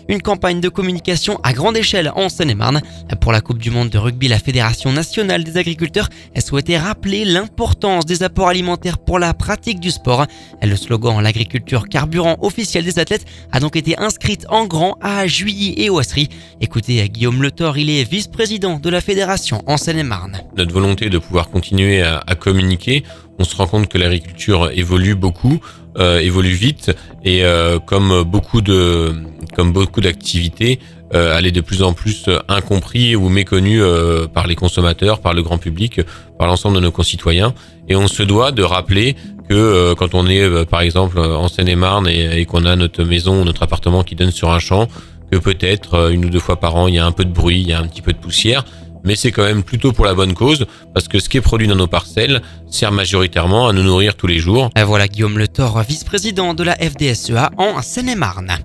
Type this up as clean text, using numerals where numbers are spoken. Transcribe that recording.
une campagne de communication à grande échelle en Seine-et-Marne. Pour la Coupe du Monde de rugby, la Fédération nationale des agriculteurs a souhaité rappeler l'importance des apports alimentaires pour la pratique du sport. Le slogan « L'agriculture carburant officiel des athlètes » a donc été inscrite en grand à Juilly et Ouasserie. Écoutez Guillaume Le Thor, il est vice-président de la Fédération en Seine-et-Marne. Notre volonté de pouvoir continuer à communiquer, on se rend compte que l'agriculture évolue beaucoup, évolue vite et comme beaucoup d'activités, elle est de plus en plus incompris ou méconnue par les consommateurs, par le grand public, par l'ensemble de nos concitoyens. Et on se doit de rappeler que quand on est par exemple en Seine-et-Marne et qu'on a notre maison, notre appartement qui donne sur un champ, que peut-être 1 ou 2 fois par an, il y a un peu de bruit, il y a un petit peu de poussière, mais c'est quand même plutôt pour la bonne cause, parce que ce qui est produit dans nos parcelles sert majoritairement à nous nourrir tous les jours. Voilà Guillaume Le Thor, vice-président de la FDSEA en Seine-et-Marne.